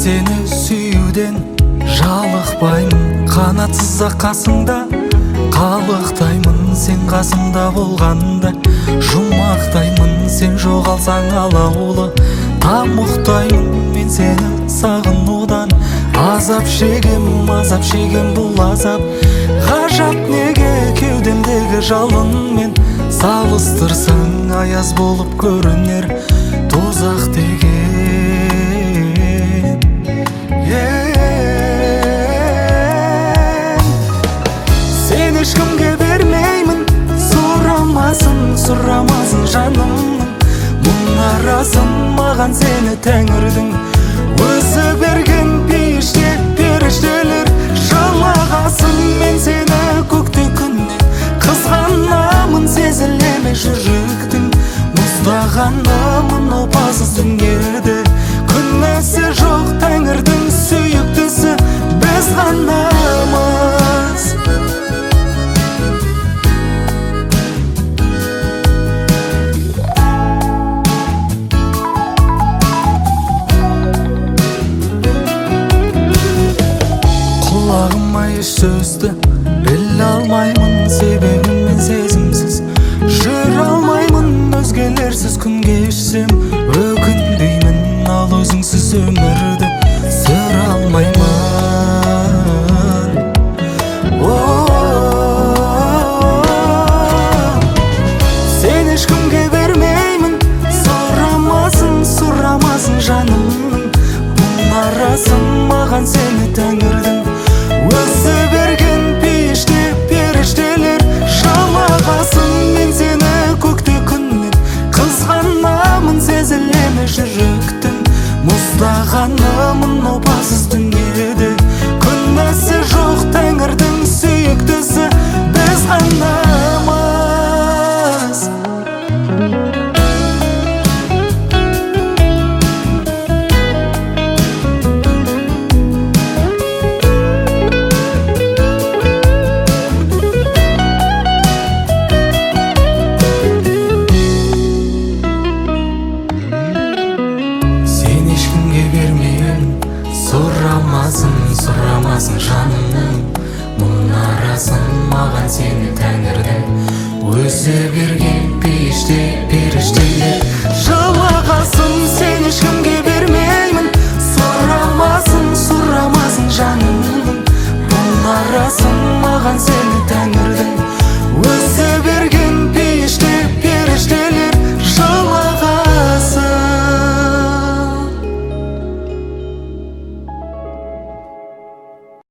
сені сүюден жалықпаймын, қанатсыз қасыңда қалықтаймын. Сен қасымда болғанда жұмақтаймын, сен жоғалсаң алаулы тамұқтаймын. Мен сені сағынудан азап шегем бұл азап. Ғажап неге кеудемдегі жалынмен салыстырсаң аяз болып көрінер тозақ деген. Сен ешкімге бермеймін, сұрамасын жанымның мұнарасын. Маған сені тәңірдің өзі берген періштелер жалағасын. Мен сені көкте күннен қызғанамын, сезілеме жүректің мұздағанымын. Опасыз дүниеде күнәсі жоқ тәңірдің сүйіктісі біз ғанамыз. Құлағыма еш сөзді біле алмаймын, себебі мен сезімсіз жүре алмаймын. Өзгелерсіз күн кешсем өкінбеймін, ал өзіңсіз өмірді сүре алмаймын. Сен ешкімге бермеймін, сұрамасын жанымның мұнарасын. Маған сені тәңірдің өзі берген періштелер жалағасын. Мен сені көкте күннен қызғанамын, сезілеме жүректің мұздағанымын. Опасыз дүниеде күнәсі жоқ тәңірдің сүйіктісі біз ғанамыз. Сұрамасын жанымның мұнарасын. Маған сені тәңірдің өзі берген періштелер жалағасын. Сен ешкімге бермеймін, сұрамасын жанымның мұнарасын. Маған сені тәңірдің